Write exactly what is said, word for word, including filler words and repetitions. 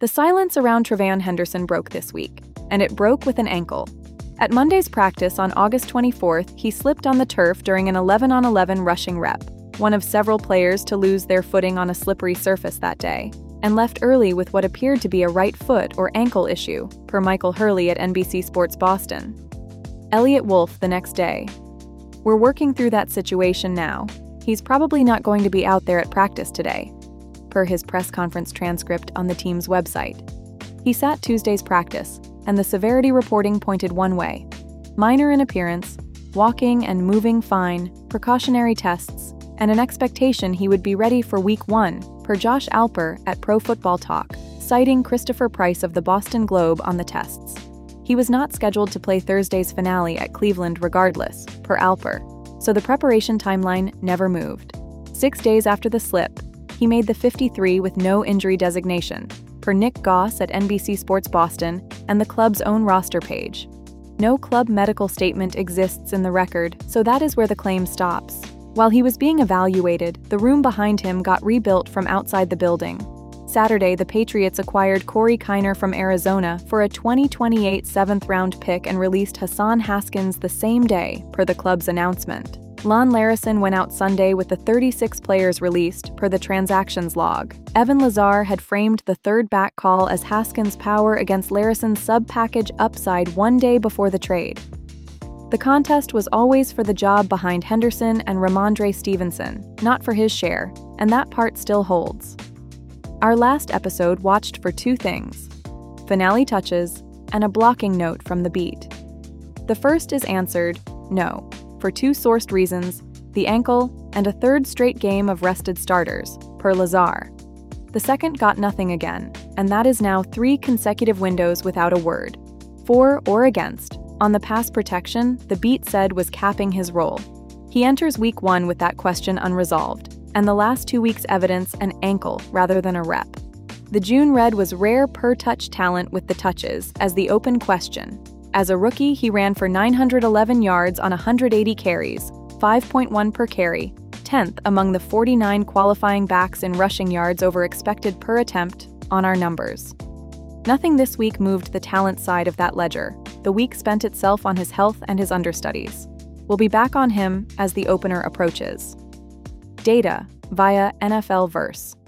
The silence around TreVeyon Henderson broke this week, and it broke with an ankle. At Monday's practice on August twenty-fourth, he slipped on the turf during an eleven on eleven rushing rep, one of several players to lose their footing on a slippery surface that day, and left early with what appeared to be a right foot or ankle issue, per Michael Hurley at N B C Sports Boston. Elliot Wolf the next day. "We're working through that situation now. He's probably not going to be out there at practice today," per his press conference transcript on the team's website. He sat Tuesday's practice, and the severity reporting pointed one way: minor in appearance, walking and moving fine, precautionary tests, and an expectation he would be ready for week one, per Josh Alper at Pro Football Talk, citing Christopher Price of the Boston Globe on the tests. He was not scheduled to play Thursday's finale at Cleveland regardless, per Alper, so the preparation timeline never moved. Six days after the slip, he made the fifty-three with no injury designation, per Nick Goss at N B C Sports Boston and the club's own roster page. No club medical statement exists in the record, so that is where the claim stops. While he was being evaluated, the room behind him got rebuilt from outside the building. Saturday, the Patriots acquired Corey Kiner from Arizona for a twenty twenty-eight seventh-round pick and released Hassan Haskins the same day, per the club's announcement. Lon Larison went out Sunday with the thirty-six players released, per the transactions log. Evan Lazar had framed the third back call as Haskins' power against Larison's sub-package upside one day before the trade. The contest was always for the job behind Henderson and Ramondre Stevenson, not for his share, and that part still holds. Our last episode watched for two things: finale touches and a blocking note from the beat. The first is answered, no, for two sourced reasons: the ankle and a third straight game of rested starters, per Lazar. The second got nothing again, and that is now three consecutive windows without a word. For or against. On the pass protection, the beat said was capping his role. He enters week one with that question unresolved, and the last two weeks' evidence an ankle rather than a rep. The June Red was rare per-touch talent with the touches as the open question. As a rookie, he ran for nine hundred eleven yards on one hundred eighty carries, five point one per carry, tenth among the forty-nine qualifying backs in rushing yards over expected per attempt on our numbers. Nothing this week moved the talent side of that ledger. The week spent itself on his health and his understudies. We'll be back on him as the opener approaches. Data via N F L Verse.